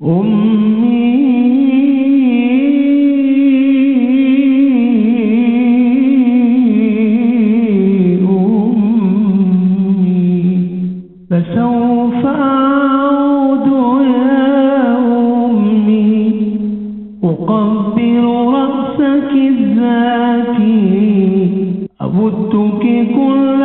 أمي فسوف أعود يا أمي أقبل رأسك الزاكي أبدك كل